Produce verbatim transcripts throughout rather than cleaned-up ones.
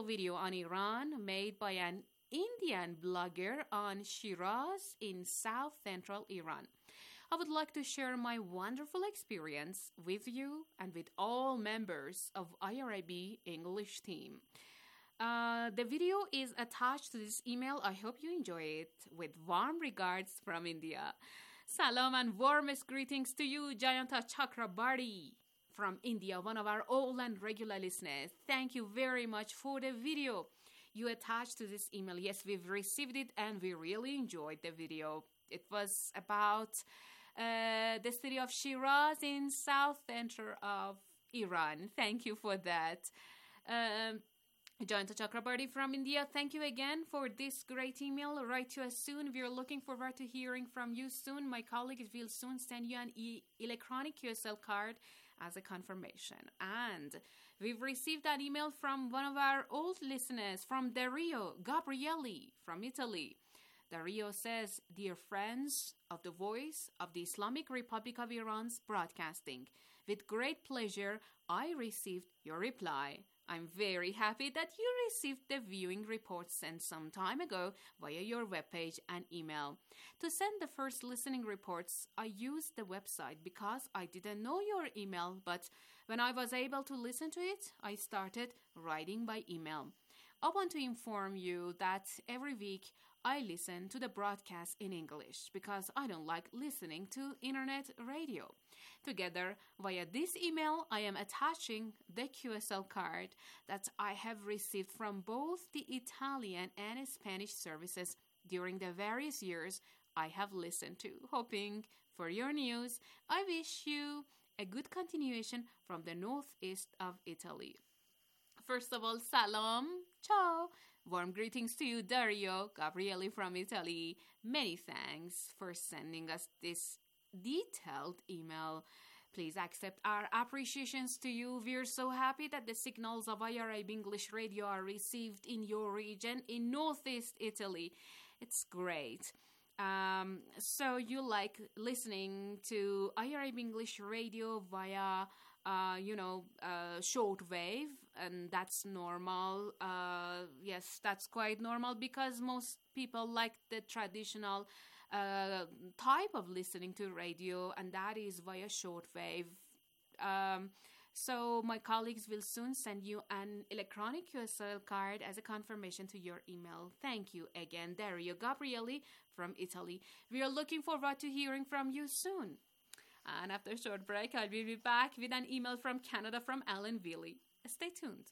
video on Iran made by an Indian blogger on Shiraz in south central Iran. I would like to share my wonderful experience with you and with all members of I R I B English team. Uh, the video is attached to this email. I hope you enjoy it. With warm regards from India. Salam and warmest greetings to you, Jayanta Chakrabarti from India, one of our old and regular listeners. Thank you very much for the video you attached to this email. Yes, we've received it and we really enjoyed the video. It was about uh, the city of Shiraz in south center of Iran. Thank you for that. Um, Jayanta Chakrabarti from India, thank you again for this great email. Write to us soon. We are looking forward to hearing from you soon. My colleagues will soon send you an e- electronic Q S L card as a confirmation. And we've received an email from one of our old listeners, from Dario Gabrielli from Italy. Dario says, "Dear friends of the Voice of the Islamic Republic of Iran's broadcasting, with great pleasure I received your reply. I'm very happy that you received the viewing report sent some time ago via your webpage and email. To send the first listening reports, I used the website because I didn't know your email, but when I was able to listen to it, I started writing by email. I want to inform you that every week I listen to the broadcast in English because I don't like listening to internet radio. Together, via this email, I am attaching the Q S L card that I have received from both the Italian and Spanish services during the various years I have listened to. Hoping for your news, I wish you a good continuation from the northeast of Italy." First of all, salam, ciao. Warm greetings to you, Dario Gabrielli from Italy. Many thanks for sending us this detailed email. Please accept our appreciations to you. We're so happy that the signals of I R I B English Radio are received in your region, in northeast Italy. It's great. Um, so you like listening to I R I B English Radio via Uh, you know, uh, shortwave, and that's normal. Uh, yes, that's quite normal because most people like the traditional uh, type of listening to radio, and that is via shortwave. Um, so my colleagues will soon send you an electronic Q S L card as a confirmation to your email. Thank you again, Dario Gabrielli from Italy. We are looking forward to hearing from you soon. And after a short break, I will be back with an email from Canada from Alan Willie. Stay tuned.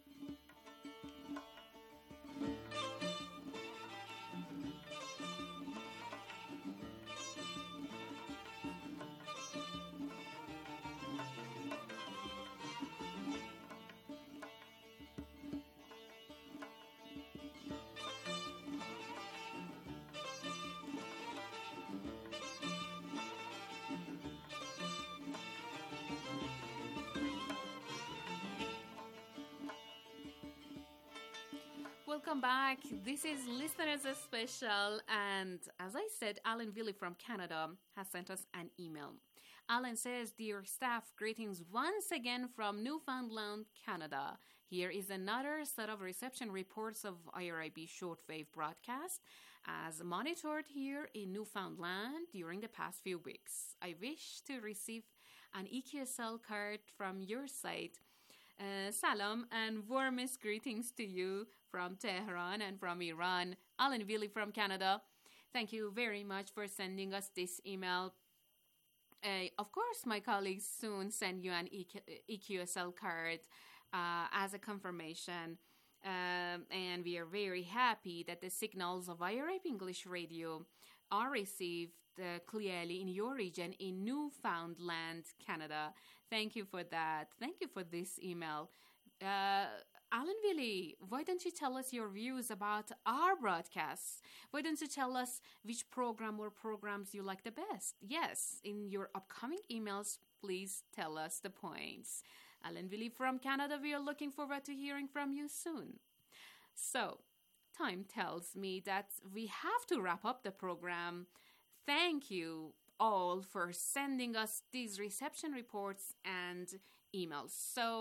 Welcome back. This is Listeners Special, and as I said, Alan Willie from Canada has sent us an email. Alan says, "Dear staff, greetings once again from Newfoundland, Canada. Here is another set of reception reports of I R I B shortwave broadcast as monitored here in Newfoundland during the past few weeks. I wish to receive an E Q S L card from your site. Uh, salam and warmest greetings to you from Tehran and from Iran. Alan Willie from Canada. Thank you very much for sending us this email. Uh, of course, my colleagues soon send you an E Q S L card uh, as a confirmation. Um, and we are very happy that the signals of I R I B English Radio are received uh, clearly in your region in Newfoundland, Canada. Thank you for that. Thank you for this email. Uh, Alan Willie, why don't you tell us your views about our broadcasts? Why don't you tell us which program or programs you like the best? Yes, in your upcoming emails, please tell us the points. Alan Willie from Canada, we are looking forward to hearing from you soon. So, time tells me that we have to wrap up the program. Thank you all for sending us these reception reports and emails. So,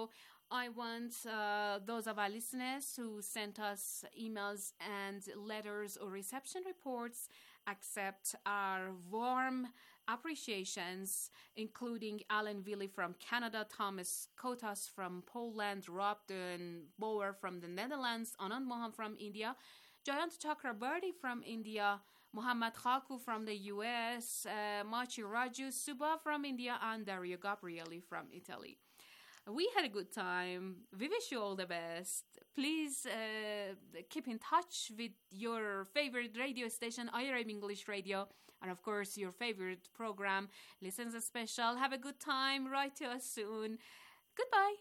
I want uh, those of our listeners who sent us emails and letters or reception reports accept our warm appreciations, including Alan Willie from Canada, Thomas Kotas from Poland, Rob Dun Bauer from the Netherlands, Anand Mohan from India, Jayant Chakrabarti from India, Muhammad Khaku from the U S, uh, Machi Raju Suba from India, and Dario Gabrieli from Italy. We had a good time. We wish you all the best. Please uh, keep in touch with your favorite radio station, I R I B English Radio, and of course your favorite program, Listens a Special. Have a good time. Write to us soon. Goodbye.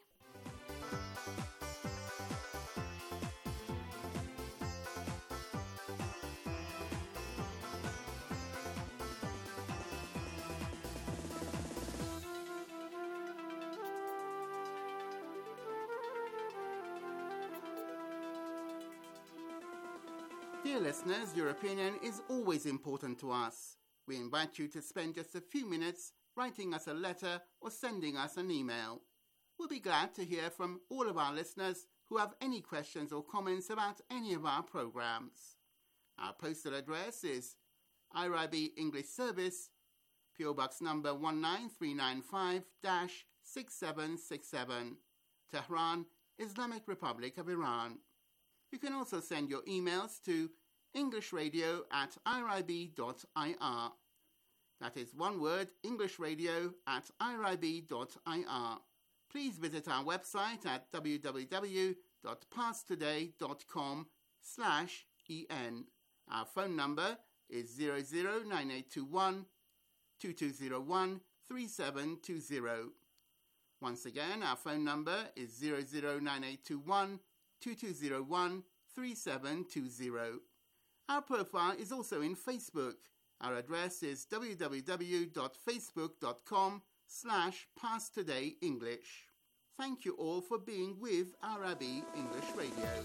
Dear listeners, your opinion is always important to us. We invite you to spend just a few minutes writing us a letter or sending us an email. We'll be glad to hear from all of our listeners who have any questions or comments about any of our programs. Our postal address is I R I B English Service, P O Box number one nine three nine five, six seven six seven, Tehran, Islamic Republic of Iran. You can also send your emails to englishradio at irib dot I R. That is one word, englishradio at irib dot I R. Please visit our website at w w w dot pasttoday dot com slash en. Our phone number is zero zero nine eight two one, two two zero one, three seven two zero. Once again, our phone number is zero zero nine eight two one, two two zero one, three seven two zero. Our profile is also in Facebook. Our address is w w w dot facebook dot com slash passtodayenglish. Thank you all for being with I R I B English Radio.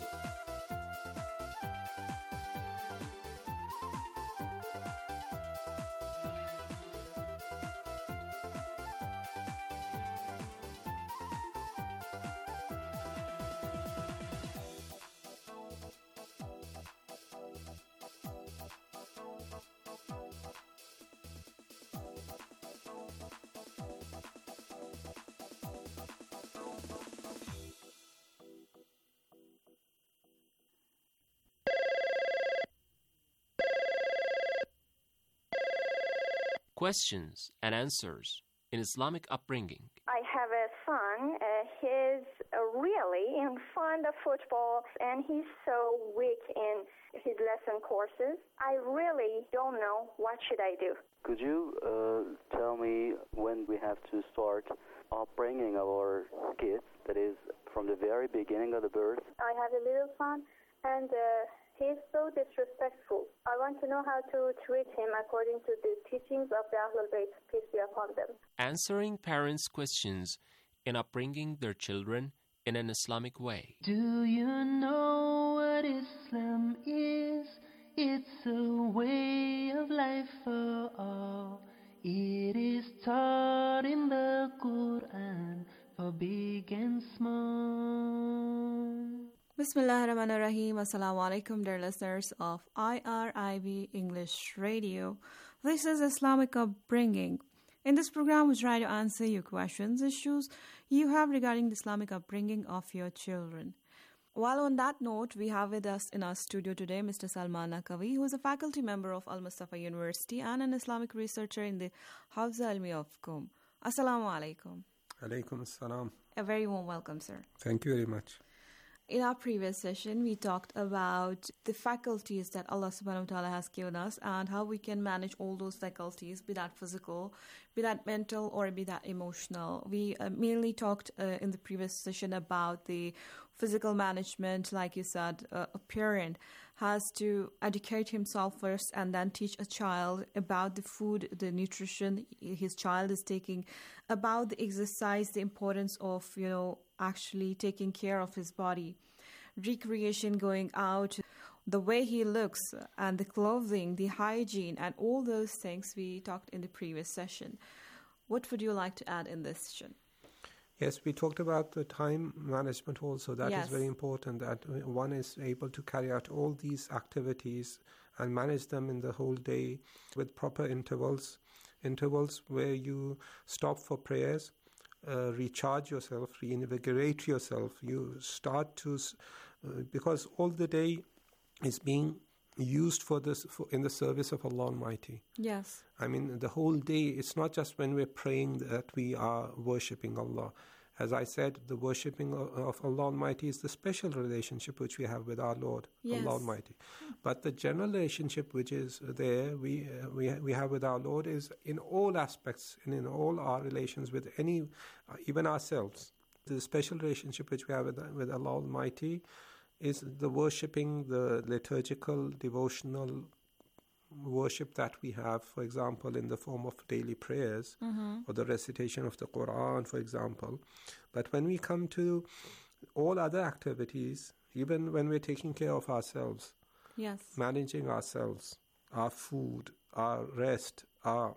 Questions and answers in Islamic upbringing. I have a son. Uh, he's uh, really in fond of football, and he's so weak in his lesson courses. I really don't know what should I do. Could you uh, tell me when we have to start upbringing our kids, that is, from the very beginning of the birth? I have a little son, and uh, he's so disrespectful. I want to know how to treat him according to the teachings of the Ahlul Bayt, peace be upon them. Answering parents' questions in upbringing their children in an Islamic way. Do you know what Islam is? It's a way of life for all. It is taught in the Quran for big and small. Bismillahirrahmanirrahim. Assalamu alaikum, dear listeners of I R I B English Radio. This is Islamic Upbringing. In this program, we try to answer your questions, issues you have regarding the Islamic upbringing of your children. While on that note, we have with us in our studio today Mister Salman Naqvi, who is a faculty member of Al Mustafa University and an Islamic researcher in the Hawza Ilmi of Qom. Assalamu alaikum. Alaikum assalam. A very warm welcome, sir. Thank you very much. In our previous session, we talked about the faculties that Allah subhanahu wa ta'ala has given us and how we can manage all those faculties, be that physical, be that mental, or be that emotional. We uh, mainly talked uh, in the previous session about the physical management. Like you said, uh, a parent has to educate himself first and then teach a child about the food, the nutrition his child is taking, about the exercise, the importance of, you know, actually taking care of his body, recreation, going out, the way he looks, and the clothing, the hygiene, and all those things we talked in the previous session. What would you like to add in this session? Yes, we talked about the time management also. That Yes. is very important, that one is able to carry out all these activities and manage them in the whole day with proper intervals, intervals where you stop for prayers, uh, recharge yourself, reinvigorate yourself. You start to, s- uh, because all the day is being used for this for, in the service of Allah Almighty. Yes. I mean, the whole day, it's not just when we're praying that we are worshipping Allah. As I said, the worshipping of, of Allah Almighty is the special relationship which we have with our Lord, Yes. Allah Almighty. But the general relationship which is there, we, uh, we, we have with our Lord is in all aspects and in all our relations with any, uh, even ourselves. The special relationship which we have with, with Allah Almighty is the worshipping, the liturgical, devotional worship that we have, for example, in the form of daily prayers or the recitation of the Quran, for example. But when we come to all other activities, even when we're taking care of ourselves, Yes. managing ourselves, our food, our rest, our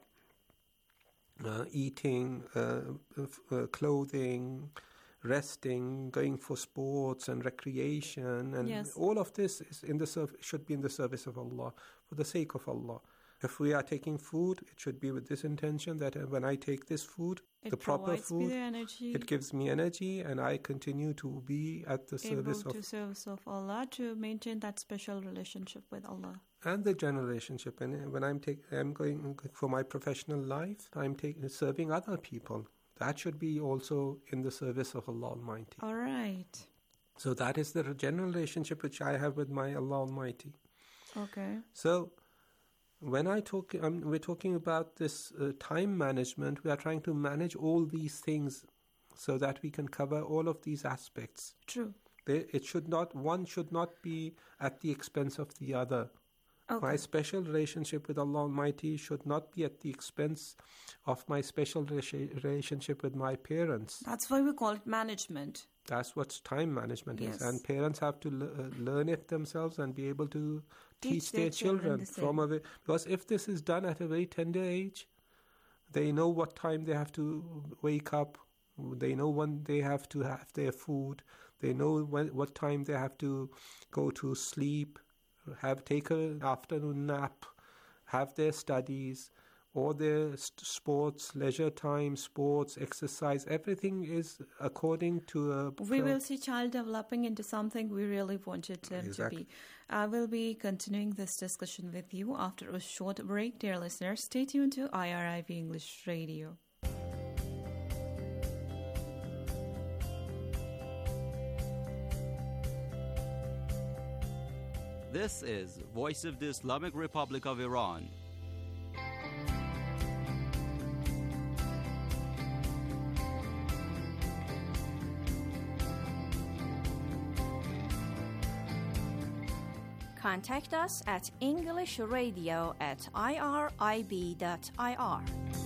uh, eating, uh, f- uh, clothing, resting, going for sports and recreation, and Yes. all of this is in the serv- should be in the service of Allah, for the sake of Allah. If we are taking food, it should be with this intention that uh, when I take this food, It the proper provides me food, the energy, it gives me energy, and I continue to be at the able service to of service of Allah, to maintain that special relationship with Allah. and the general relationship. And uh, when I'm take, I'm going for my professional life, I'm taking serving other people. That should be also in the service of Allah Almighty. All right. So that is the general relationship which I have with my Allah Almighty. Okay. So when I talk, um, we're talking about this uh, time management. We are trying to manage all these things so that we can cover all of these aspects. True. They, it should not, one should not be at the expense of the other. Okay. My special relationship with Allah Almighty should not be at the expense of my special rela- relationship with my parents. That's why we call it management. That's what time management Yes. is. And parents have to le- uh, learn it themselves and be able to Teach teach, their their children children, the from same. a way. Because if this is done at a very tender age, they know what time they have to wake up. They know when they have to have their food. They know when, what time they have to go to sleep, have take an afternoon nap, have their studies, or their st- sports, leisure time, sports, exercise. Everything is according to a... We will see child developing into something we really wanted them Exactly. to be. I will be continuing this discussion with you after a short break. Dear listeners, stay tuned to I R I B English Radio. This is Voice of the Islamic Republic of Iran. Contact us at englishradio at irib dot I R.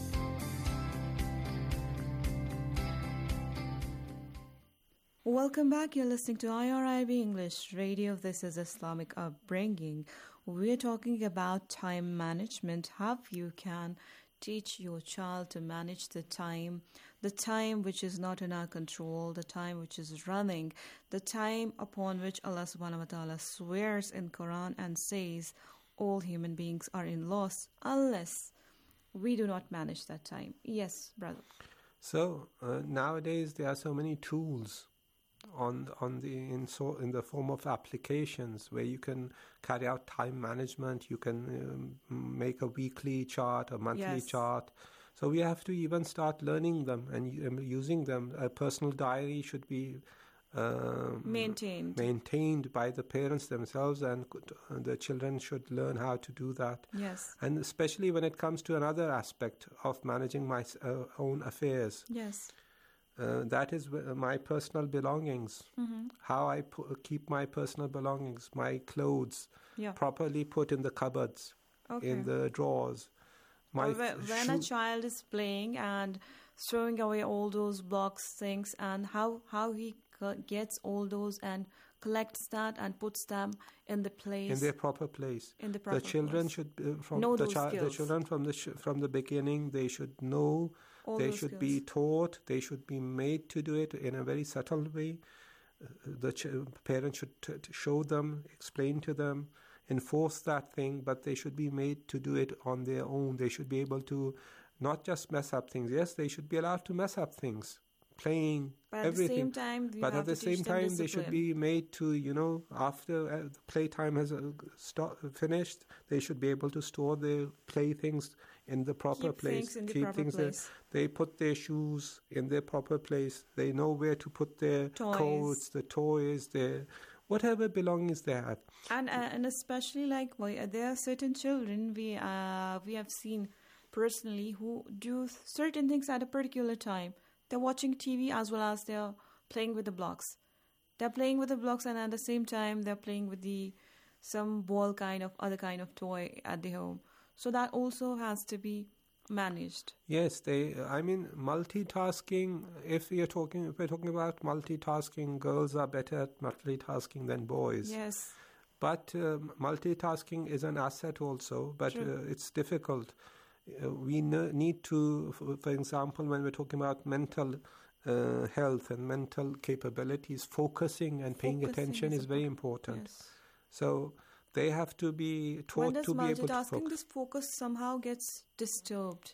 Welcome back. You're listening to I R I B English Radio. This is Islamic Upbringing. We're talking about time management, how you can teach your child to manage the time, the time which is not in our control, the time which is running, the time upon which Allah subhanahu wa ta'ala swears in Quran and says all human beings are in loss unless we do not manage that time. Yes, brother. So uh, nowadays there are so many tools on on the in so in the form of applications where you can carry out time management. You can um, make a weekly chart, a monthly Yes. chart. So we have to even start learning them and um, using them. A personal diary should be um, Maintained. maintained by the parents themselves, and could- uh, the children should learn how to do that. Yes. And especially when it comes to another aspect of managing my s- uh, own affairs. Yes. Uh, that is w- my personal belongings. Mm-hmm. How I pu- keep my personal belongings, my clothes Yeah. properly put in the cupboards, Okay. in the drawers. My Or whe- when a shoe- child is playing and throwing away all those blocks, things, and how how he co- gets all those and collects that and puts them in the place. in their proper place. In the proper the children place. should uh, from Know the, those chi- the skills. children from the sh- from the beginning they should know All they those should skills. be taught. They should be made to do it in a very subtle way. Uh, the ch- parents should t- t- show them, explain to them, enforce that thing, but they should be made to do it on their own. They should be able to not just mess up things. Yes, they should be allowed to mess up things, playing, But at everything. the same time, we but have at the to teach same them time, they should discipline. be made to, you know, after uh, the playtime has uh, sto- finished, they should be able to store their playthings in the proper Keep place. things in the Keep proper things there. place. They put their shoes in their proper place. They know where to put their Toys. coats, the toys, their whatever belongings they have. And uh, and especially like well, uh, there are certain children we uh we have seen personally who do certain things at a particular time. They're watching T V as well as they're playing with the blocks. They're playing with the blocks, and at the same time they're playing with the some ball kind of other kind of toy at the home. So that also has to be managed. Yes, they. I mean, multitasking. If we are talking, if we're talking about multitasking, girls are better at multitasking than boys. Yes. But um, multitasking is an asset also. But uh, it's difficult. Uh, we n- need to, for, for example, when we're talking about mental uh, health and mental capabilities, focusing and paying Focusing attention is is very important. important. Yes. So they have to be When taught does to be able to multitasking, focus. this focus somehow gets disturbed.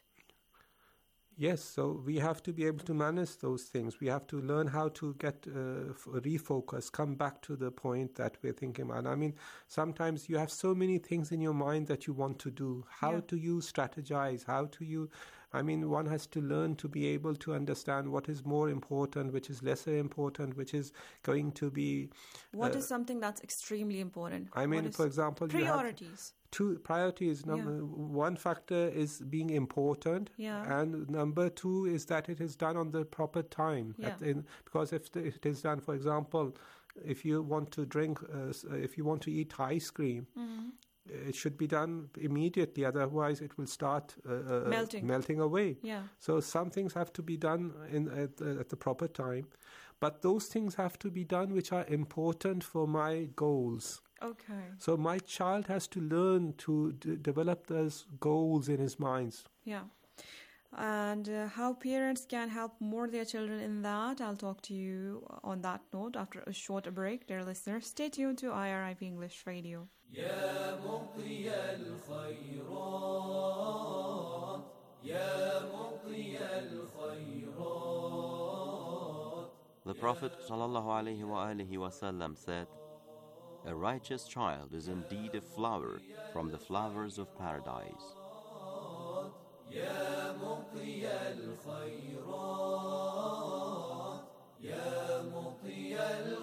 Yes, so we have to be able to manage those things. We have to learn how to get uh, f- refocus, come back to the point that we're thinking about. I mean, sometimes you have so many things in your mind that you want to do. How Yeah. do you strategize? How do you... I mean, one has to learn to be able to understand what is more important, which is lesser important, which is going to be... What uh, is something that's extremely important? I mean, What is for example, you have priorities. two priorities. Number one factor is being important, Yeah. and number two is that it is done on the proper time. Yeah. At in, because if the, it is done, for example, if you want to drink, uh, s- uh, if you want to eat ice cream, Mhm. it should be done immediately. Otherwise, it will start uh, uh, Melting. melting away. Yeah. So some things have to be done in at, the- at the proper time, but those things have to be done which are important for my goals. Okay. So my child has to learn to d- develop those goals in his minds. Yeah. And uh, how parents can help more their children in that, I'll talk to you on that note after a short break. Dear listeners, stay tuned to I R I B English Radio. يا مطي الخيرات يا مطي الخيرات. The Prophet ﷺ said, "A righteous child is indeed a flower from the flowers of paradise." يا مطي الخيرات يا مطي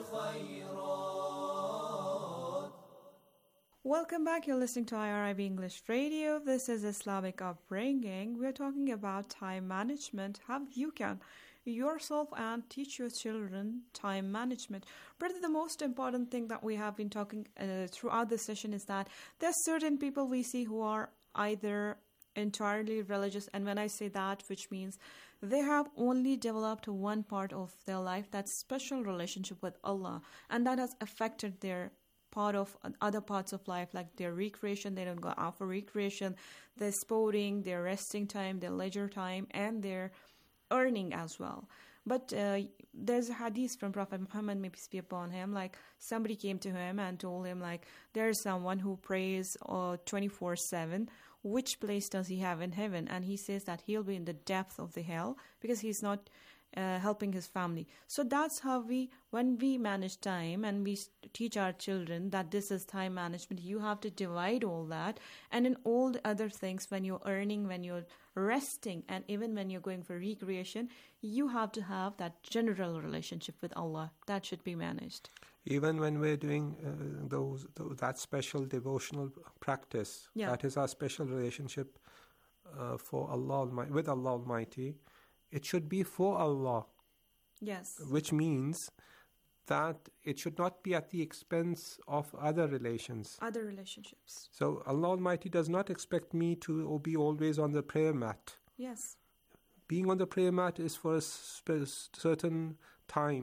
الخيرات. Welcome back. You're listening to I R I B English Radio. This is Islamic Upbringing. We're talking about time management, how you can yourself and teach your children time management. But the most important thing that we have been talking uh, throughout this session is that there's certain people we see who are either entirely religious, and when I say that, which means they have only developed one part of their life, that special relationship with Allah, and that has affected their part of other parts of life, like their recreation. They don't go out for recreation, their sporting, their resting time, their leisure time, and their earning as well. But uh, there's a hadith from Prophet Muhammad, may peace be upon him, like somebody came to him and told him, like, there's someone who prays uh, twenty-four seven. Which place does he have in heaven? And he says that he'll be in the depth of the hell because he's not uh, helping his family. So that's how we, when we manage time and we teach our children that this is time management, you have to divide all that. And in all the other things, when you're earning, when you're resting, and even when you're going for recreation, you have to have that general relationship with Allah. That should be managed. Even when we're doing uh, those, those that special devotional practice, Yeah. that is our special relationship uh, for Allah Almighty, with Allah Almighty, it should be for Allah. Yes. Which means that it should not be at the expense of other relations. Other relationships. So Allah Almighty does not expect me to be always on the prayer mat. Yes. Being on the prayer mat is for a sp- certain time.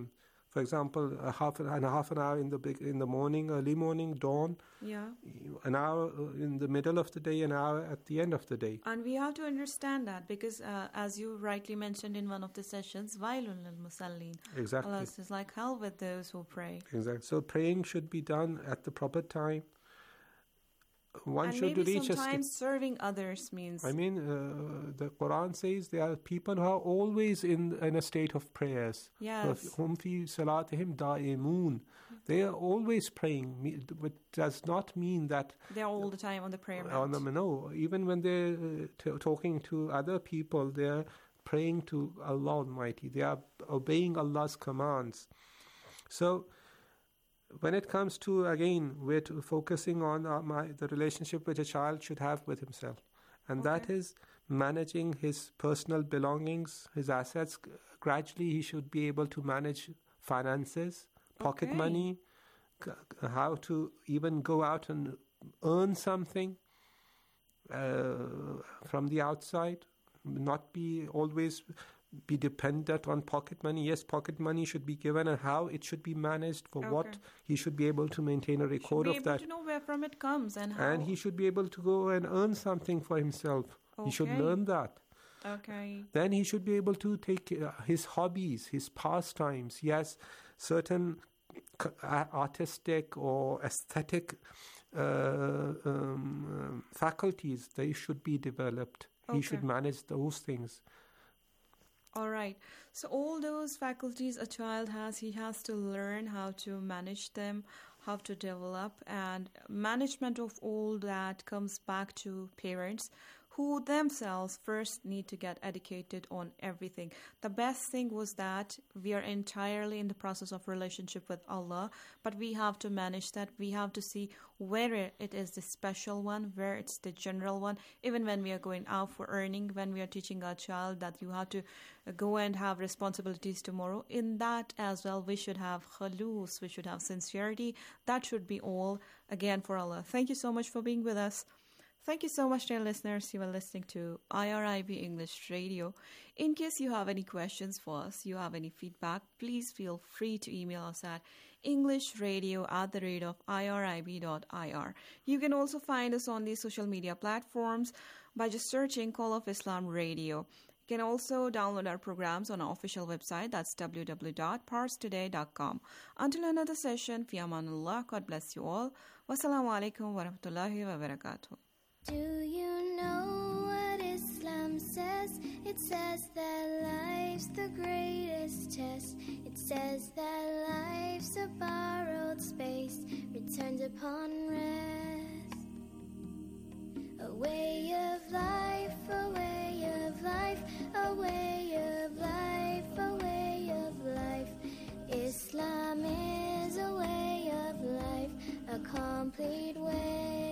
For example, a half and a half an hour in the big, in the morning, early morning, dawn. Yeah. An hour in the middle of the day, an hour at the end of the day. And we have to understand that because, uh, as you rightly mentioned in one of the sessions, Wailun lil musallin. Exactly. Allah is like hell with those who pray. Exactly. So praying should be done at the proper time. One and should maybe reach sometimes a st- serving others means. I mean, uh, the Quran says there are people who are always in in a state of prayers. Yes. Hum fi salatihim da'imun. They are always praying, but does not mean that they're all the time on the prayer mat. Uh, no, no, even when they're uh, t- talking to other people, they're praying to Allah Almighty. They are obeying Allah's commands. So, when it comes to, again, we're to focusing on uh, my, the relationship which a child should have with himself. And okay. that is managing his personal belongings, his assets. Gradually, he should be able to manage finances, pocket okay. money, c- how to even go out and earn something uh, from the outside, not be always... be dependent on pocket money. Yes, pocket money should be given and how it should be managed, for okay. what he should be able to maintain a record of that. Should be able to know where from it comes and how. And he should be able to go and earn something for himself. Okay. He should learn that. Okay. Then he should be able to take uh, his hobbies, his pastimes. He has certain uh, artistic or aesthetic uh, um, faculties. They should be developed. Okay. He should manage those things. All right. So all those faculties a child has, he has to learn how to manage them, how to develop, and management of all that comes back to parents who themselves first need to get educated on everything. The best thing was that we are entirely in the process of relationship with Allah, but we have to manage that. We have to see where it is the special one, where it's the general one. Even when we are going out for earning, when we are teaching our child that you have to go and have responsibilities tomorrow, in that as well, we should have khulus, we should have sincerity. That should be all, again, for Allah. Thank you so much for being with us. Thank you so much, dear listeners. You are listening to I R I B English Radio. In case you have any questions for us, you have any feedback, please feel free to email us at englishradio at the rate of irib.ir. You can also find us on the social media platforms by just searching Call of Islam Radio. You can also download our programs on our official website. That's w w w dot pars today dot com. Until another session, fi amanullah. God bless you all. Wassalamu alaikum wa rahmatullahi wa barakatuh. Do you know what Islam says? It says that life's the greatest test. It says that life's a borrowed space, returned upon rest. A way of life, a way of life, a way of life, a way of life. Islam is a way of life, a complete way.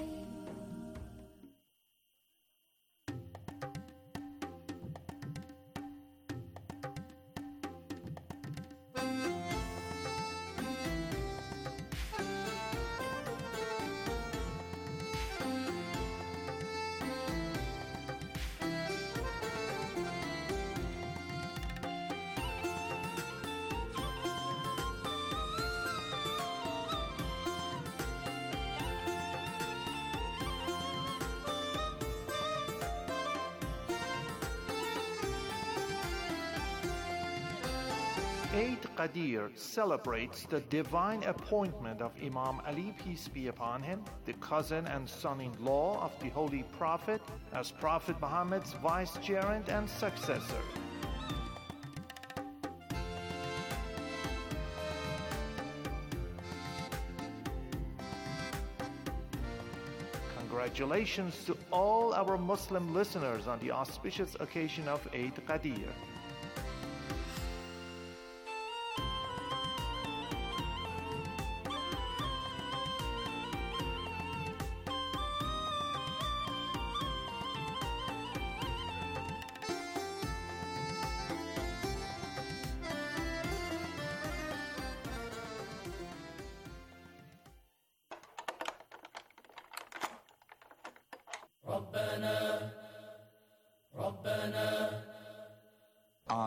Eid Qadir celebrates the divine appointment of Imam Ali, peace be upon him, the cousin and son-in-law of the Holy Prophet, as Prophet Muhammad's vicegerent and successor. Congratulations to all our Muslim listeners on the auspicious occasion of Eid Qadir.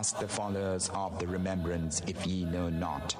ask the followers of the remembrance if ye know not.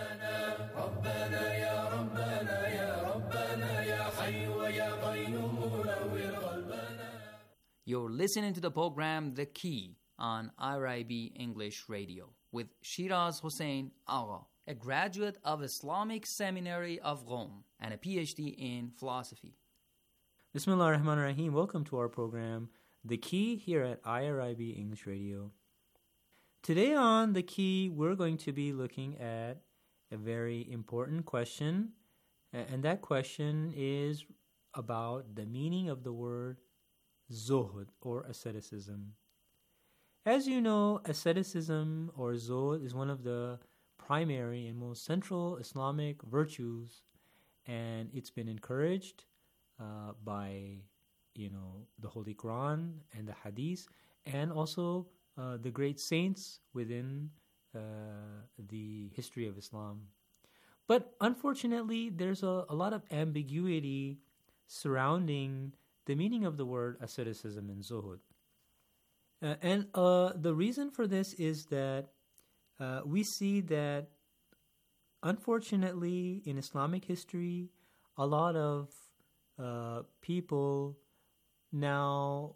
You're listening to the program The Key on I R I B English Radio with Shiraz Hossein Agha, a graduate of Islamic Seminary of Rome and a P H D in philosophy. Bismillah ar-Rahman ar-Rahim. Welcome to our program The Key here at I R I B English Radio. Today on The Key, we're going to be looking at a very important question, and that question is about the meaning of the word zuhud or asceticism. As you know, asceticism or zuhud is one of the primary and most central Islamic virtues, and it's been encouraged uh, by, you know, the Holy Quran and the Hadith, and also uh, the great saints within uh, the history of Islam. But unfortunately, there's a, a lot of ambiguity surrounding the meaning of the word asceticism and zuhud. Uh, and uh, the reason for this is that uh, we see that, unfortunately, in Islamic history, a lot of uh, people now,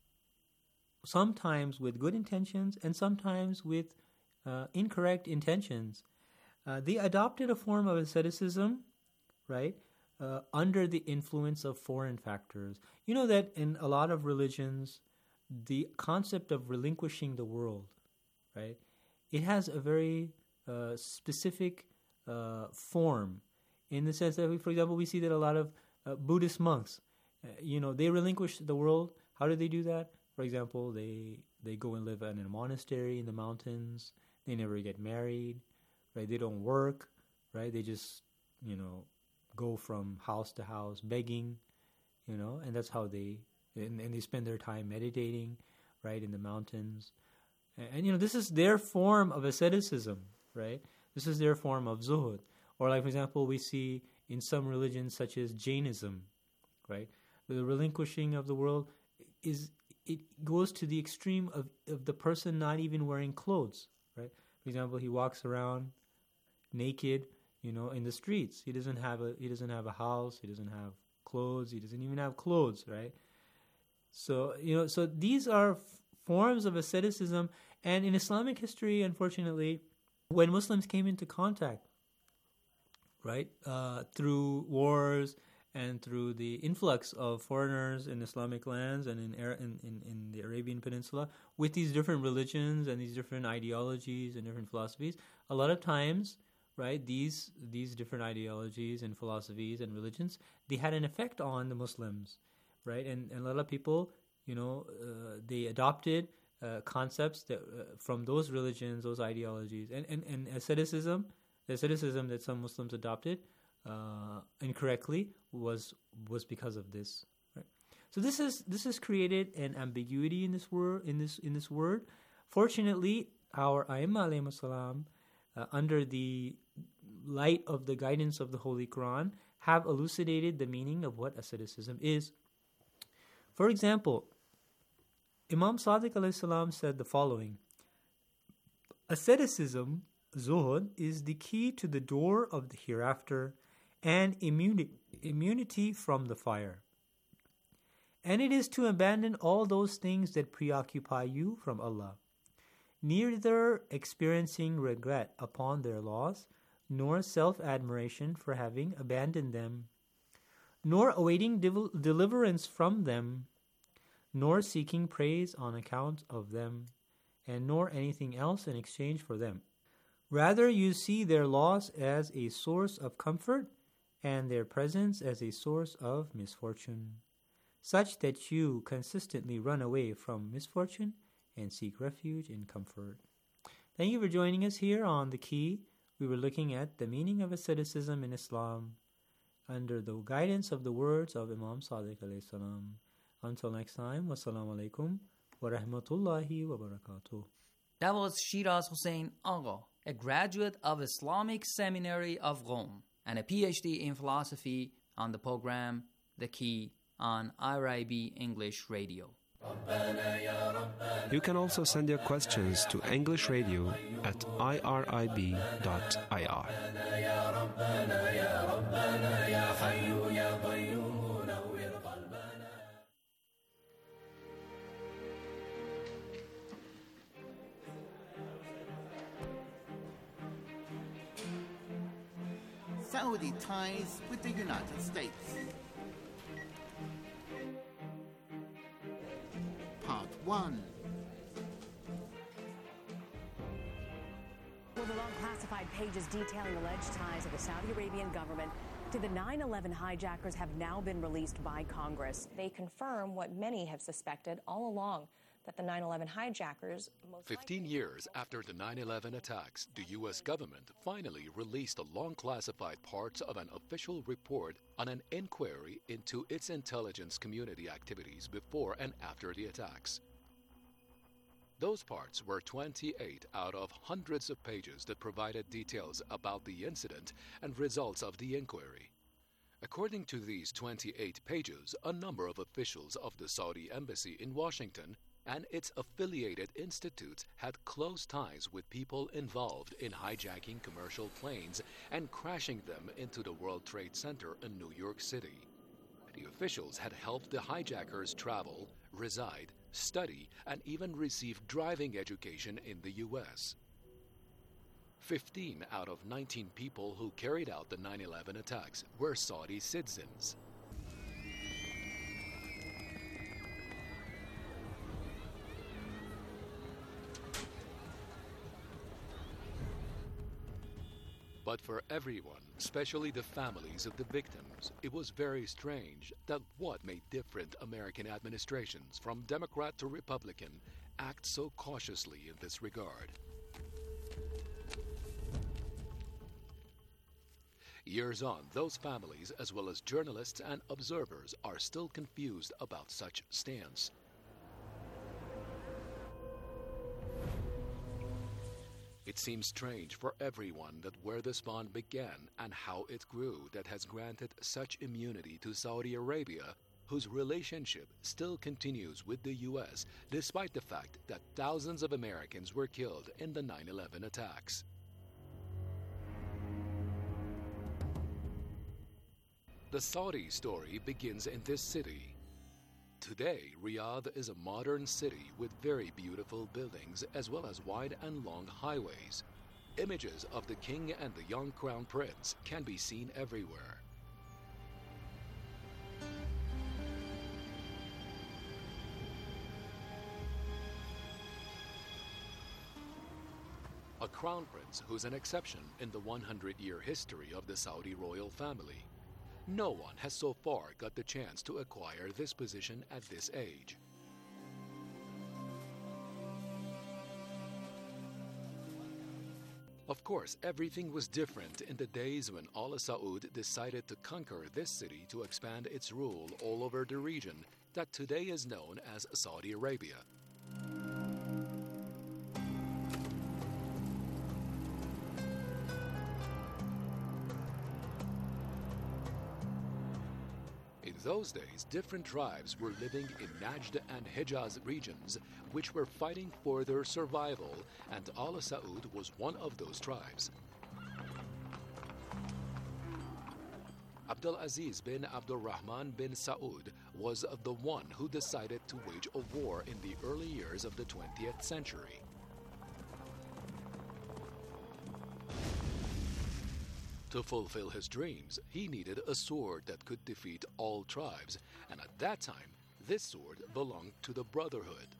sometimes with good intentions and sometimes with uh, incorrect intentions, uh, they adopted a form of asceticism, right, uh, under the influence of foreign factors. You know that in a lot of religions, the concept of relinquishing the world, right, it has a very uh, specific uh, form, in the sense that, we, for example, we see that a lot of uh, Buddhist monks, uh, you know, they relinquish the world. How do they do that? For example, they they go and live in a monastery in the mountains. They never get married, right? They don't work, right? They just, you know, go from house to house begging, you know, and that's how they, and, and they spend their time meditating, right, in the mountains. And, and, you know, this is their form of asceticism, right? This is their form of zuhud. Or like, for example, we see in some religions such as Jainism, right? The relinquishing of the world is, it goes to the extreme of, of the person not even wearing clothes, right? For example, he walks around naked, you know, in the streets. He doesn't have a he doesn't have a house. He doesn't have clothes. He doesn't even have clothes, right? So, you know, so these are f- forms of asceticism. And in Islamic history, unfortunately, when Muslims came into contact, right, uh, through wars and through the influx of foreigners in Islamic lands and in, in, in, in the Arabian Peninsula with these different religions and these different ideologies and different philosophies, a lot of times, right, these these different ideologies and philosophies and religions, they had an effect on the Muslims, right? And, and a lot of people, you know, uh, they adopted uh, concepts that uh, from those religions, those ideologies, and, and, and asceticism, the asceticism that some Muslims adopted uh, incorrectly was was because of this, right? So this is this has created an ambiguity in this word in this in this word. Fortunately, our A'imma alayhimus salam, uh, under the light of the guidance of the Holy Quran, have elucidated the meaning of what asceticism is. For example, Imam Sadiq alayhi salam said the following: asceticism, zuhud, is the key to the door of the hereafter and immunity, immunity from the fire. And it is to abandon all those things that preoccupy you from Allah, neither experiencing regret upon their loss, nor self-admiration for having abandoned them, nor awaiting div- deliverance from them, nor seeking praise on account of them, and nor anything else in exchange for them. Rather, you see their loss as a source of comfort and their presence as a source of misfortune, such that you consistently run away from misfortune and seek refuge in comfort. Thank you for joining us here on The Key. We were looking at the meaning of asceticism in Islam under the guidance of the words of Imam Sadiq alayhi salam. Until next time, wassalamu alaikum wa rahmatullahi wa barakatuh. That was Shiraz Hossein Agha, a graduate of Islamic Seminary of Rome and a P H D in philosophy, on the program The Key on I R I B English Radio. You can also send your questions to English Radio at I R I B dot I R. Saudi ties with the United States. Part one. Well, the long classified pages detailing alleged ties of the Saudi Arabian government to the nine eleven hijackers have now been released by Congress. They confirm what many have suspected all along, that the nine eleven hijackers... Fifteen years after the nine eleven attacks, the U S government finally released the long-classified parts of an official report on an inquiry into its intelligence community activities before and after the attacks. Those parts were twenty-eight out of hundreds of pages that provided details about the incident and results of the inquiry. According to these twenty-eight pages, a number of officials of the Saudi embassy in Washington and its affiliated institutes had close ties with people involved in hijacking commercial planes and crashing them into the World Trade Center in New York City. The officials had helped the hijackers travel, reside, study, and even receive driving education in the U S. Fifteen out of nineteen people who carried out the nine eleven attacks were Saudi citizens. But for everyone, especially the families of the victims, it was very strange that what made different American administrations, from Democrat to Republican, act so cautiously in this regard. Years on, those families, as well as journalists and observers, are still confused about such stance. It seems strange for everyone that where this bond began and how it grew that has granted such immunity to Saudi Arabia, whose relationship still continues with the U S despite the fact that thousands of Americans were killed in the nine eleven attacks. The Saudi story begins in this city. Today, Riyadh is a modern city with very beautiful buildings as well as wide and long highways. Images of the king and the young crown prince can be seen everywhere. A crown prince who's an exception in the one hundred year history of the Saudi royal family. No one has so far got the chance to acquire this position at this age. Of course, everything was different in the days when Al Saud decided to conquer this city to expand its rule all over the region that today is known as Saudi Arabia. In those days, different tribes were living in Najd and Hijaz regions, which were fighting for their survival, and Al Saud was one of those tribes. Abdul Aziz bin Abdul Rahman bin Saud was the one who decided to wage a war in the early years of the twentieth century. To fulfill his dreams, he needed a sword that could defeat all tribes, and at that time, this sword belonged to the Brotherhood.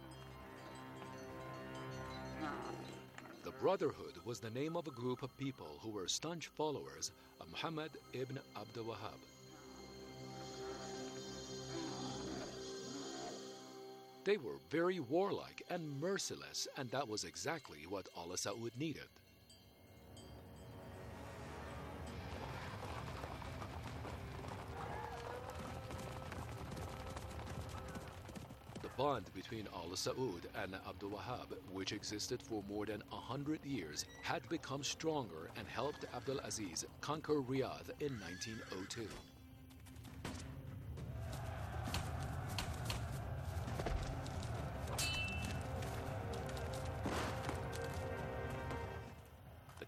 The Brotherhood was the name of a group of people who were staunch followers of Muhammad ibn Abdul Wahhab. They were very warlike and merciless, and that was exactly what Al Saud needed. The bond between Al Saud and Abdul Wahhab, which existed for more than a hundred years, had become stronger and helped Abdul Aziz conquer Riyadh in nineteen oh two.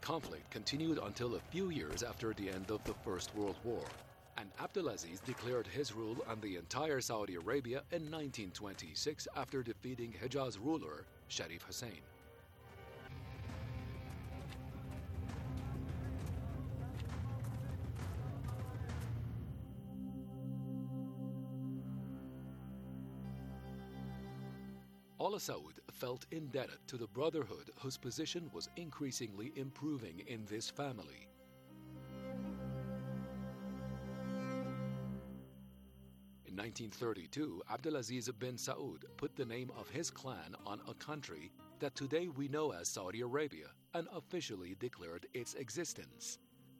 conflict continued until a few years after the end of the First World War, and Abdulaziz declared his rule on the entire Saudi Arabia in nineteen twenty-six after defeating Hijaz ruler Sharif Hussein. Al Saud felt indebted to the Brotherhood, whose position was increasingly improving in this family. In nineteen thirty-two, Abdulaziz bin Saud put the name of his clan on a country that today we know as Saudi Arabia and officially declared its existence.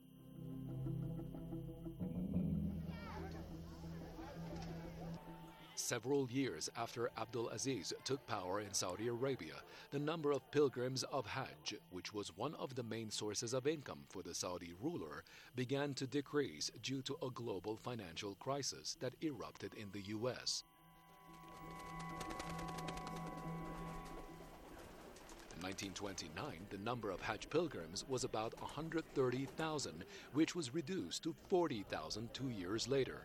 Several years after Abdulaziz took power in Saudi Arabia, the number of pilgrims of Hajj, which was one of the main sources of income for the Saudi ruler, began to decrease due to a global financial crisis that erupted in the U S. In nineteen twenty-nine, the number of Hajj pilgrims was about one hundred thirty thousand, which was reduced to forty thousand two years later.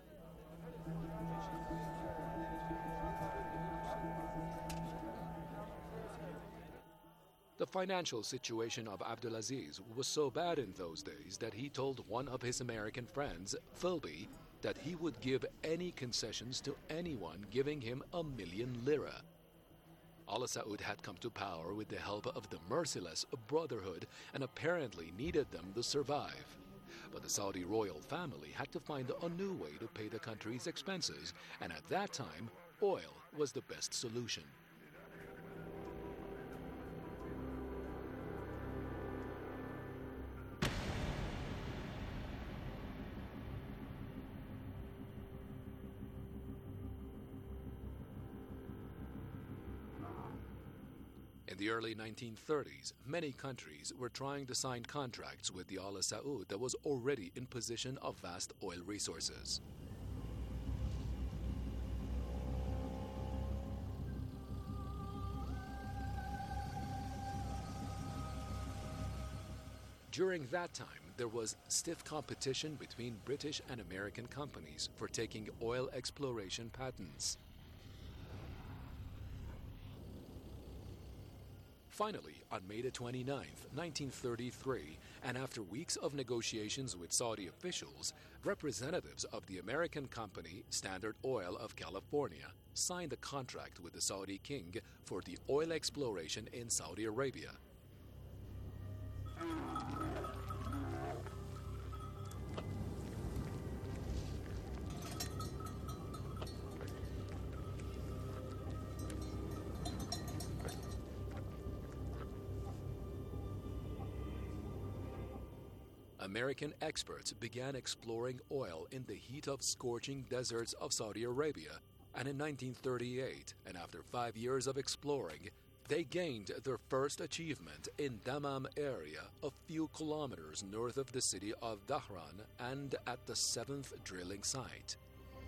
The financial situation of Abdulaziz was so bad in those days that he told one of his American friends, Philby, that he would give any concessions to anyone giving him a million lira. Al Saud had come to power with the help of the merciless Brotherhood and apparently needed them to survive. But the Saudi royal family had to find a new way to pay the country's expenses, and at that time, oil was the best solution. In the early nineteen thirties, many countries were trying to sign contracts with the Al Saud that was already in possession of vast oil resources. During that time, there was stiff competition between British and American companies for taking oil exploration patents. Finally, on May the twenty-ninth, nineteen thirty-three, and after weeks of negotiations with Saudi officials, representatives of the American company Standard Oil of California signed a contract with the Saudi king for the oil exploration in Saudi Arabia. American experts began exploring oil in the heat of scorching deserts of Saudi Arabia, and in nineteen thirty-eight, and after five years of exploring, they gained their first achievement in Dammam area, a few kilometers north of the city of Dhahran and at the seventh drilling site.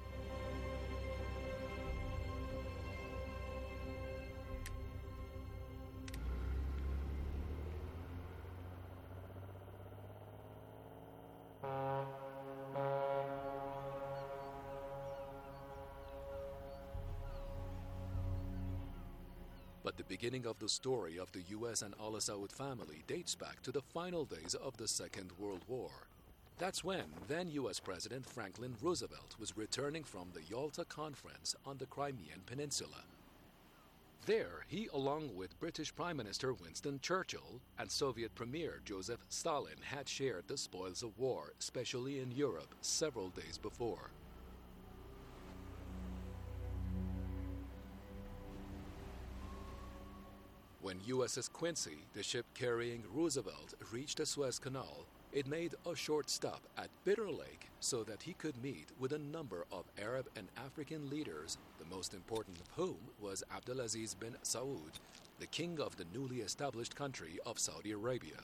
But the beginning of the story of the U S and Al Saud family dates back to the final days of the Second World War. That's when then U S President Franklin Roosevelt was returning from the Yalta Conference on the Crimean Peninsula. There, he, along with British Prime Minister Winston Churchill and Soviet Premier Joseph Stalin, had shared the spoils of war, especially in Europe, several days before. When U S S Quincy, the ship carrying Roosevelt, reached the Suez Canal, it made a short stop at Bitter Lake so that he could meet with a number of Arab and African leaders, the most important of whom was Abdulaziz bin Saud, the king of the newly established country of Saudi Arabia.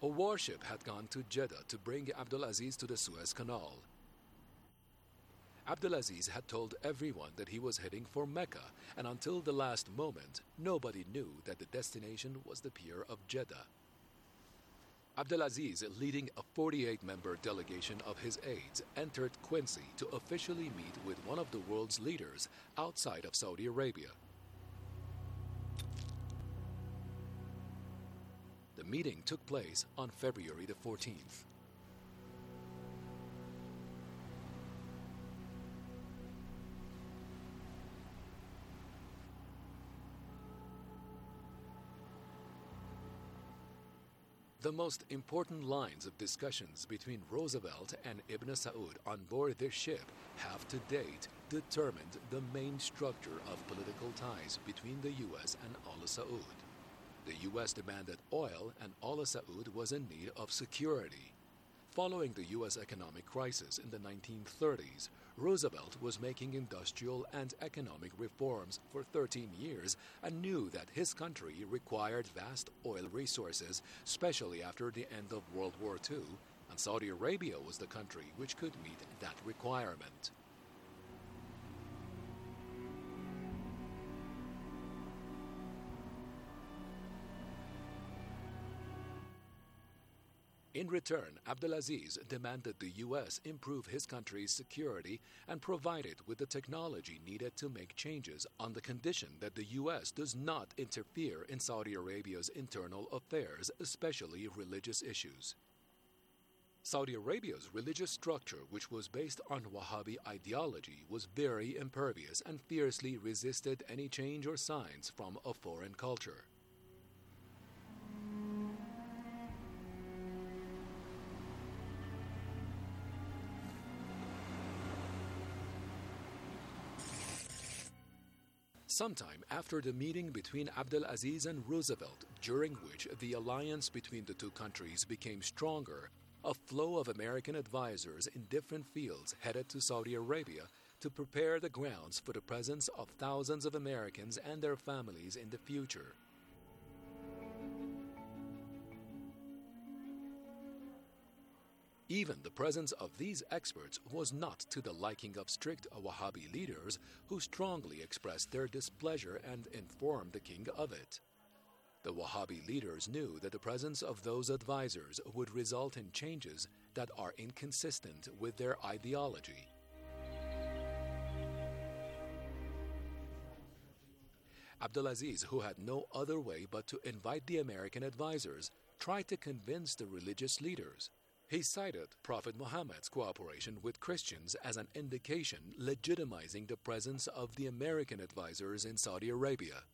A warship had gone to Jeddah to bring Abdulaziz to the Suez Canal. Abdulaziz had told everyone that he was heading for Mecca, and until the last moment, nobody knew that the destination was the pier of Jeddah. Abdulaziz, leading a forty-eight member delegation of his aides, entered Quincy to officially meet with one of the world's leaders outside of Saudi Arabia. The meeting took place on February the fourteenth. The most important lines of discussions between Roosevelt and Ibn Saud on board this ship have to date determined the main structure of political ties between the U S and Al Saud. The U S demanded oil, and Al Saud was in need of security. Following the U S economic crisis in the nineteen thirties, Roosevelt was making industrial and economic reforms for thirteen years and knew that his country required vast oil resources, especially after the end of World War Two, and Saudi Arabia was the country which could meet that requirement. In return, Abdulaziz demanded the U S improve his country's security and provide it with the technology needed to make changes on the condition that the U S does not interfere in Saudi Arabia's internal affairs, especially religious issues. Saudi Arabia's religious structure, which was based on Wahhabi ideology, was very impervious and fiercely resisted any change or signs from a foreign culture. Sometime after the meeting between Abdulaziz and Roosevelt, during which the alliance between the two countries became stronger, a flow of American advisors in different fields headed to Saudi Arabia to prepare the grounds for the presence of thousands of Americans and their families in the future. Even the presence of these experts was not to the liking of strict Wahhabi leaders who strongly expressed their displeasure and informed the king of it. The Wahhabi leaders knew that the presence of those advisors would result in changes that are inconsistent with their ideology. Abdulaziz, who had no other way but to invite the American advisors, tried to convince the religious leaders. He cited Prophet Muhammad's cooperation with Christians as an indication legitimizing the presence of the American advisors in Saudi Arabia.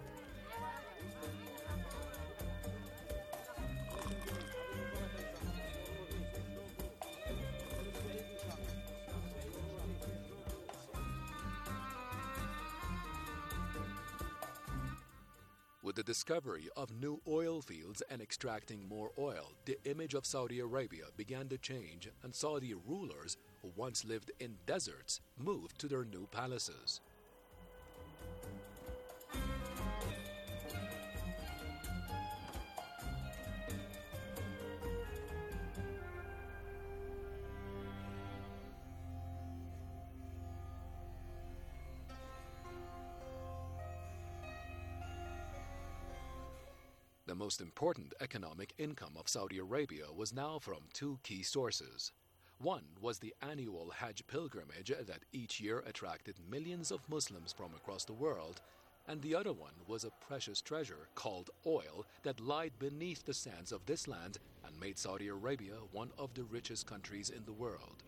With the discovery of new oil fields and extracting more oil, the image of Saudi Arabia began to change, and Saudi rulers, who once lived in deserts, moved to their new palaces. The most important economic income of Saudi Arabia was now from two key sources. One was the annual Hajj pilgrimage that each year attracted millions of Muslims from across the world, and the other one was a precious treasure called oil that lied beneath the sands of this land and made Saudi Arabia one of the richest countries in the world.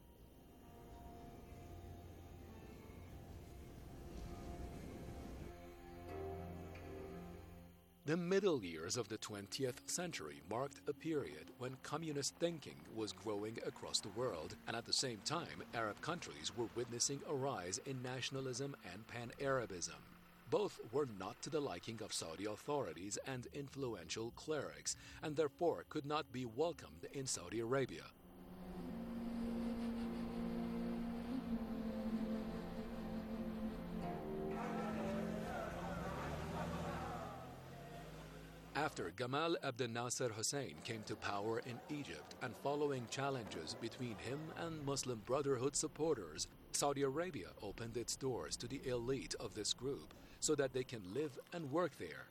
The middle years of the twentieth century marked a period when communist thinking was growing across the world, and at the same time, Arab countries were witnessing a rise in nationalism and pan-Arabism. Both were not to the liking of Saudi authorities and influential clerics, and therefore could not be welcomed in Saudi Arabia. after Gamal Abdel Nasser Hussein came to power in Egypt and following challenges between him and Muslim Brotherhood supporters, Saudi Arabia opened its doors to the elite of this group so that they can live and work there.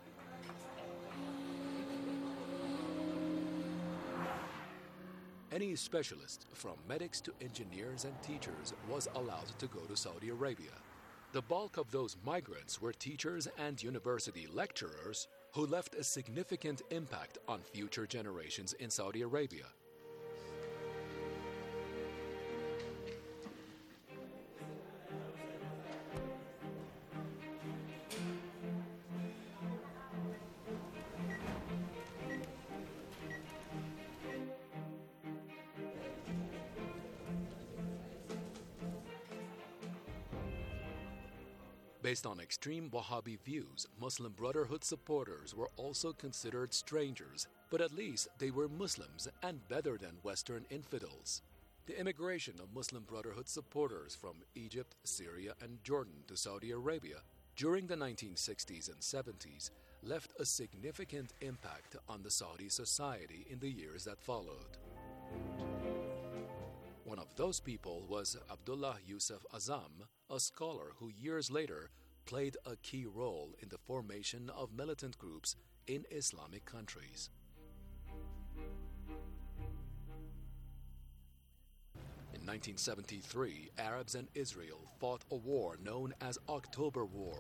Any specialist, from medics to engineers and teachers, was allowed to go to Saudi Arabia. The bulk of those migrants were teachers and university lecturers who left a significant impact on future generations in Saudi Arabia. Based on extreme Wahhabi views, Muslim Brotherhood supporters were also considered strangers, but at least they were Muslims and better than Western infidels. The immigration of Muslim Brotherhood supporters from Egypt, Syria, and Jordan to Saudi Arabia during the nineteen sixties and seventies left a significant impact on the Saudi society in the years that followed. One of those people was Abdullah Yusuf Azam, a scholar who years later played a key role in the formation of militant groups in Islamic countries. In nineteen seventy-three, Arabs and Israel fought a war known as October War.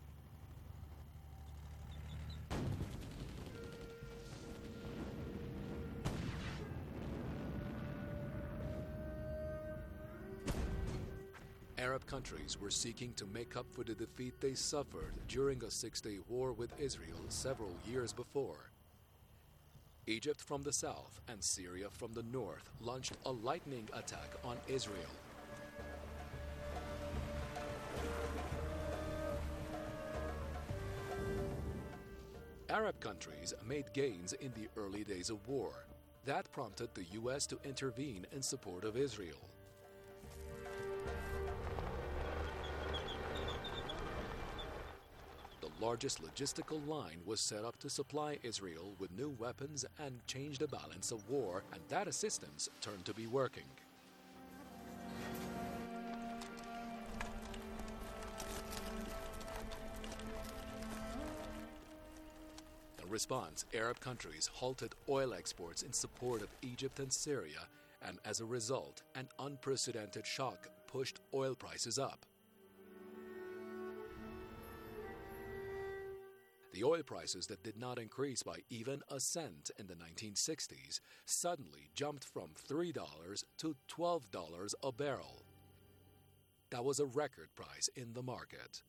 Arab countries were seeking to make up for the defeat they suffered during a six-day war with Israel several years before. Egypt from the south and Syria from the north launched a lightning attack on Israel. Arab countries made gains in the early days of war. That prompted the U S to intervene in support of Israel. The largest logistical line was set up to supply Israel with new weapons and change the balance of war, and that assistance turned to be working. In response, Arab countries halted oil exports in support of Egypt and Syria, and as a result, an unprecedented shock pushed oil prices up. The oil prices that did not increase by even a cent in the nineteen sixties suddenly jumped from three dollars to twelve dollars a barrel. That was a record price in the market.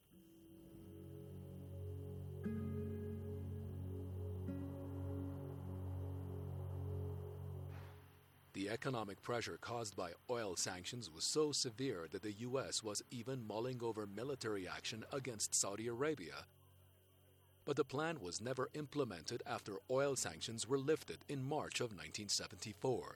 The economic pressure caused by oil sanctions was so severe that the U S was even mulling over military action against Saudi Arabia. But the plan was never implemented after oil sanctions were lifted in March of nineteen seventy-four.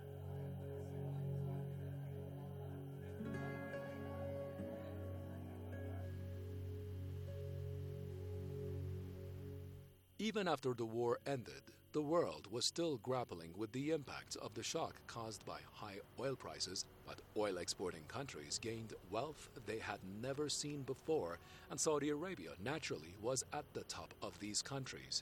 Even after the war ended, the world was still grappling with the impacts of the shock caused by high oil prices, but oil exporting countries gained wealth they had never seen before, and Saudi Arabia naturally was at the top of these countries.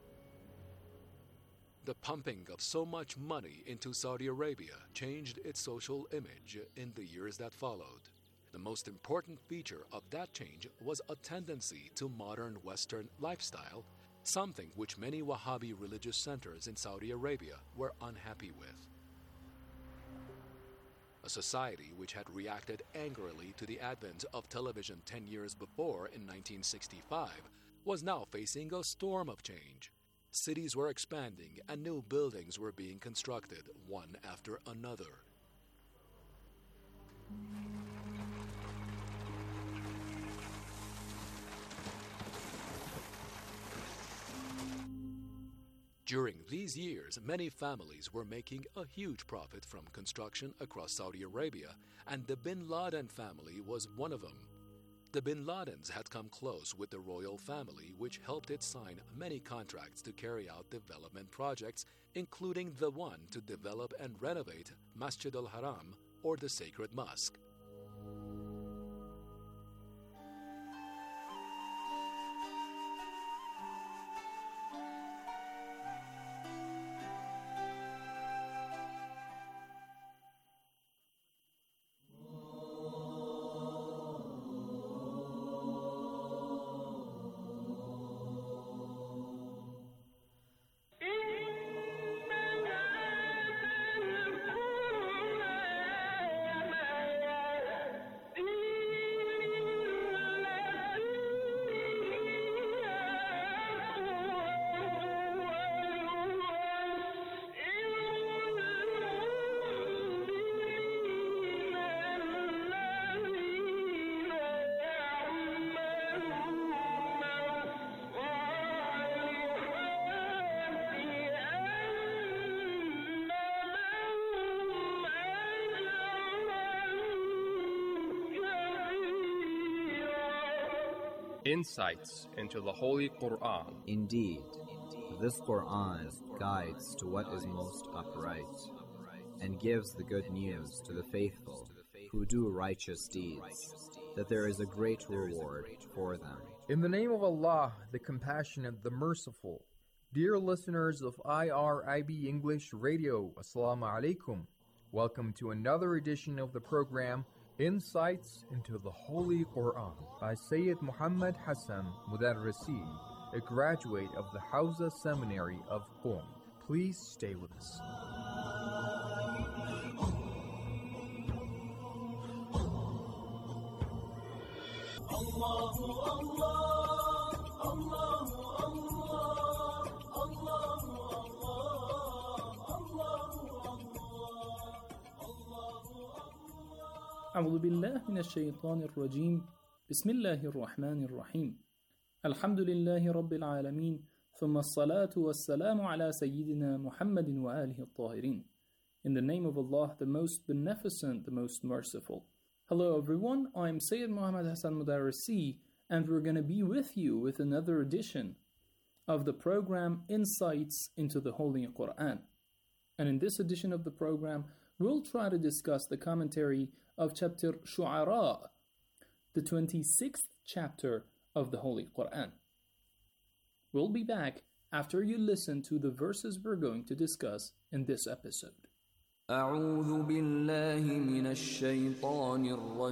The pumping of so much money into Saudi Arabia changed its social image in the years that followed. The most important feature of that change was a tendency to modern Western lifestyle, something which many Wahhabi religious centers in Saudi Arabia were unhappy with. A society which had reacted angrily to the advent of television ten years before in nineteen sixty-five was now facing a storm of change. Cities were expanding and new buildings were being constructed, one after another. During these years, many families were making a huge profit from construction across Saudi Arabia, and the Bin Laden family was one of them. The Bin Ladens had come close with the royal family, which helped it sign many contracts to carry out development projects, including the one to develop and renovate Masjid al-Haram, or the Sacred Mosque. Insights into the Holy Quran. Indeed, this Quran guides to what is most upright, and gives the good news to the faithful who do righteous deeds, that there is a great reward for them. In the name of Allah, the Compassionate, the Merciful. Dear listeners of I R I B English Radio, Assalamu alaikum. Welcome to another edition of the program Insights into the Holy Quran by Sayyid Muhammad Hassan Mudarrisi, a graduate of the Hawza Seminary of Qom. Please stay with us. أعوذ بالله من الشيطان الرجيم بسم الله الرحمن الرحيم الحمد لله رب العالمين ثم الصلاة والسلام على سيدنا محمد وآله الطاهرين. In the name of Allah, the most beneficent, the most merciful. Hello everyone, I'm Sayyid Muhammad Hassan Mudarrisi, and we're going to be with you with another edition of the program Insights into the Holy Quran. And in this edition of the program, we'll try to discuss the commentary of chapter Shu'ara, the twenty-sixth chapter of the Holy Quran. We'll be back after you listen to the verses we're going to discuss in this episode. أعوذ بالله من الشيطان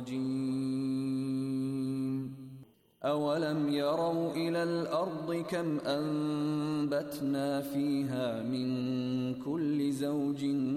الرجيم أولم يروا إلى الأرض كم أنبتنا فيها من كل زوج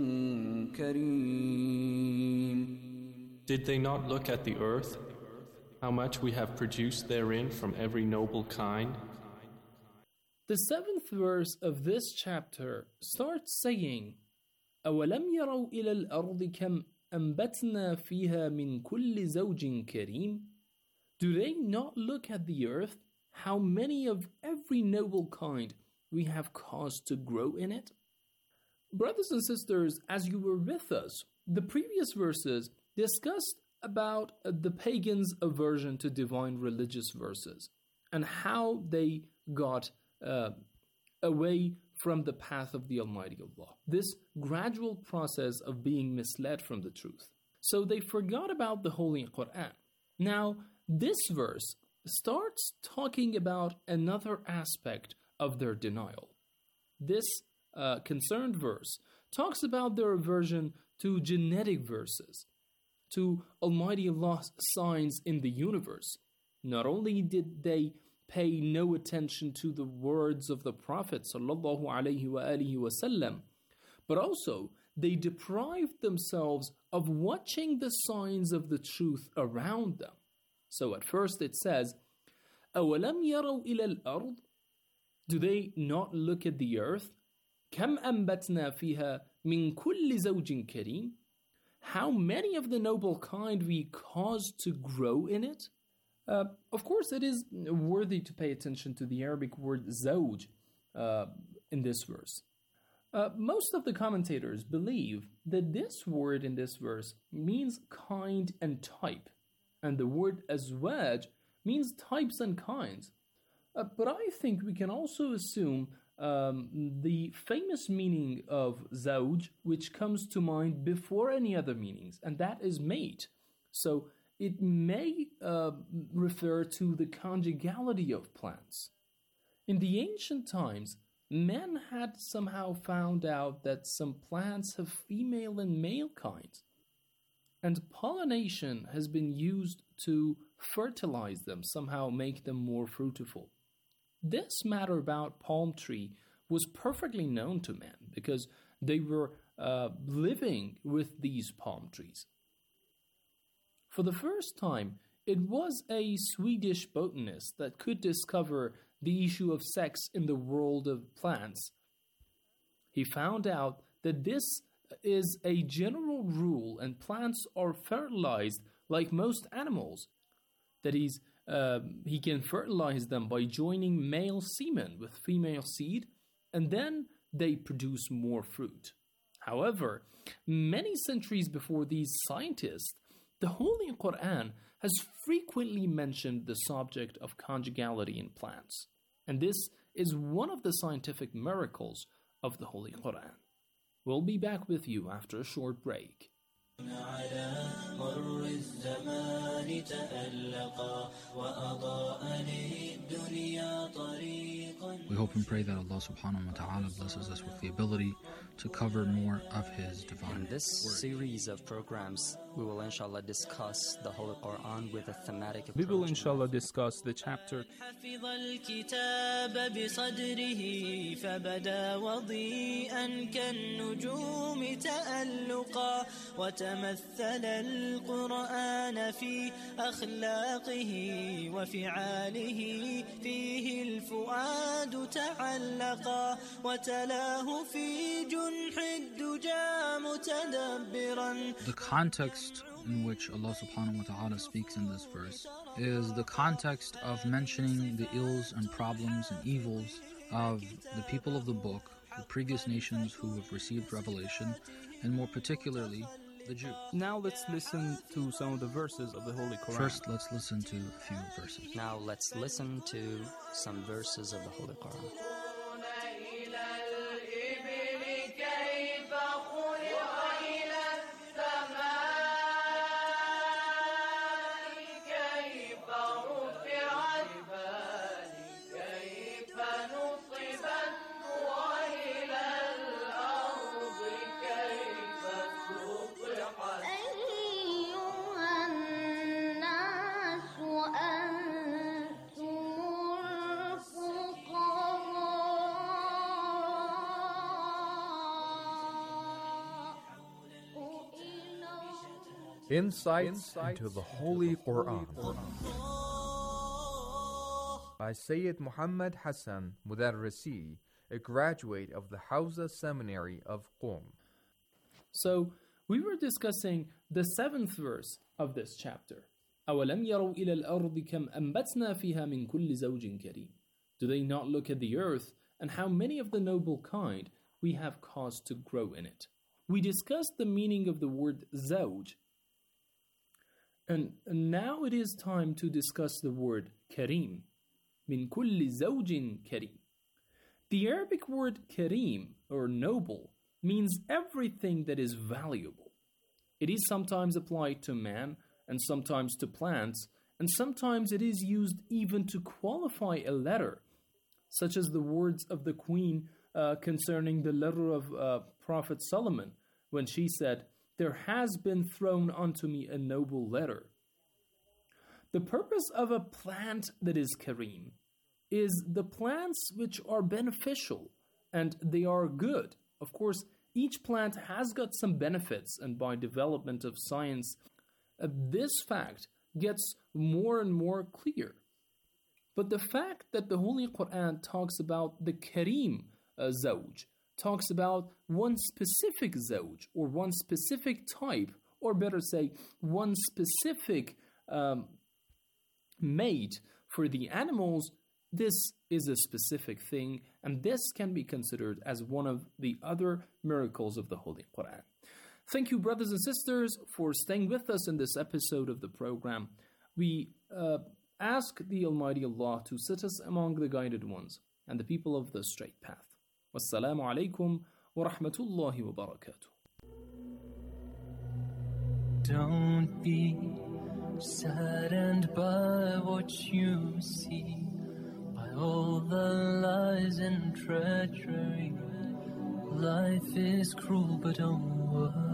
كريم. Did they not look at the earth, how much we have produced therein from every noble kind? The seventh verse of this chapter starts saying, أَوَلَمْ يَرَوْا إِلَى الْأَرْضِ كَمْ أَنْبَتْنَا فِيهَا مِنْ كُلِّ زَوْجٍ كَرِيمٍ. Do they not look at the earth, how many of every noble kind we have caused to grow in it? Brothers and sisters, as you were with us, the previous verses discussed about the pagans' aversion to divine religious verses and how they got uh, away from the path of the Almighty Allah. This gradual process of being misled from the truth. So they forgot about the Holy Quran. Now, this verse starts talking about another aspect of their denial. This uh, concerned verse talks about their aversion to genetic verses, to Almighty Allah's signs in the universe. Not only did they pay no attention to the words of the Prophet sallallahu alaihi wasallam, but also they deprived themselves of watching the signs of the truth around them. So at first it says, أَوَلَمْ يَرَوْا إِلَى الْأَرْضِ. Do they not look at the earth? كَمْ أَنْبَتْنَا فِيهَا مِنْ كُلِّ زَوْجٍ كَرِيمٍ. How many of the noble kind we caused to grow in it? Uh, of course, it is worthy to pay attention to the Arabic word zawj uh, in this verse. Uh, most of the commentators believe that this word in this verse means kind and type, and the word azwaj means types and kinds. Uh, but I think we can also assume um, the famous meaning of zawj, which comes to mind before any other meanings, and that is mate. So it may uh, refer to the conjugality of plants. In the ancient times, men had somehow found out that some plants have female and male kinds, and pollination has been used to fertilize them, somehow make them more fruitful. This matter about palm tree was perfectly known to men because they were uh, living with these palm trees. For the first time, it was a Swedish botanist that could discover the issue of sex in the world of plants. He found out that this is a general rule and plants are fertilized like most animals. That is, uh, he can fertilize them by joining male semen with female seed, and then they produce more fruit. However, many centuries before these scientists, the Holy Quran has frequently mentioned the subject of conjugality in plants, and this is one of the scientific miracles of the Holy Quran. We'll be back with you after a short break. We hope and pray that Allah subhanahu wa ta'ala blesses us with the ability to cover more of His divine In this word. series of programs, we will inshallah discuss the Holy Quran with a thematic approach. We will inshallah discuss the chapter حفظ الكتاب بصدره فبدا وضيئا كالنجوم تألقا وتمثل القرآن في أخلاقه وفعاله فيه الفؤاد تعلقا وتلاه في جنح الدجى متدبرا. The context in which Allah subhanahu wa ta'ala speaks in this verse is the context of mentioning the ills and problems and evils of the people of the book, the previous nations who have received revelation, and more particularly the Jews. Now let's listen to some of the verses of the Holy Quran. First, let's listen to a few verses. Now let's listen to some verses of the Holy Quran. Insights into the Holy Quran by Sayyid Muhammad Hassan Mudarrisi, a graduate of the Hawza Seminary of Qom. So, we were discussing the seventh verse of this chapter. أَوَلَمْ يَرَوْا إِلَى الْأَرْضِ كَمْ أَنْبَتْنَا فِيهَا مِنْ كُلِّ زَوْجٍ كَرِيمٍ. Do they not look at the earth and how many of the noble kind we have caused to grow in it? We discussed the meaning of the word zawj. And now it is time to discuss the word kareem. Min kulli zawjin kareem. The Arabic word kareem, or noble, means everything that is valuable. It is sometimes applied to man, and sometimes to plants, and sometimes it is used even to qualify a letter, such as the words of the queen uh, concerning the letter of uh, Prophet Solomon, when she said, "There has been thrown unto me a noble letter." The purpose of a plant that is kareem is the plants which are beneficial and they are good. Of course, each plant has got some benefits, and by development of science, uh, this fact gets more and more clear. But the fact that the Holy Quran talks about the kareem uh, zawj, talks about one specific zawj, or one specific type, or better say, one specific um, mate for the animals, this is a specific thing, and this can be considered as one of the other miracles of the Holy Quran. Thank you, brothers and sisters, for staying with us in this episode of the program. We uh, ask the Almighty Allah to set us among the guided ones and the people of the straight path. Wassalamu alaikum wa rahmatullahi wa barakatuh. Don't be saddened by what you see, by all the lies and treachery. Life is cruel, but don't worry.